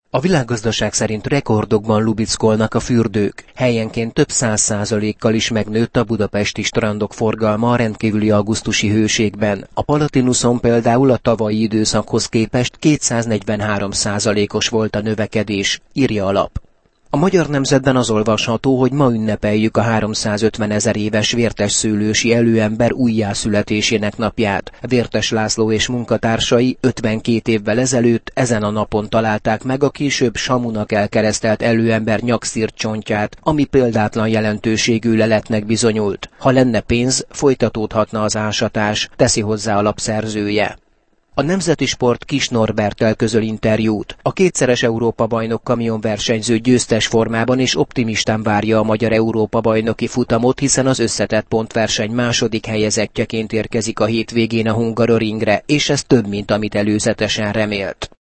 A világgazdaság szerint rekordokban lubickolnak a fürdők. Helyenként több 100%-kal is megnőtt a budapesti strandok forgalma a rendkívüli augusztusi hőségben. A Palatinuson például a tavalyi időszakhoz képest 243%-os volt a növekedés, írja a lap. A Magyar Nemzetben az olvasható, hogy ma ünnepeljük a 350 000 éves Vértes szőlősi előember újjászületésének napját. Vértes László és munkatársai 52 évvel ezelőtt ezen a napon találták meg a később Samunak elkeresztelt előember nyakszirtcsontját, ami példátlan jelentőségű leletnek bizonyult. Ha lenne pénz, folytatódhatna az ásatás, teszi hozzá a lap szerzője. A Nemzeti Sport Kis Norberttel közöl interjút. A kétszeres Európa-bajnok kamionversenyző győztes formában és optimistán várja a magyar Európa-bajnoki futamot, hiszen az összetett pontverseny második helyezettjeként érkezik a hétvégén a Hungaroringre, és ez több, mint amit előzetesen remélt.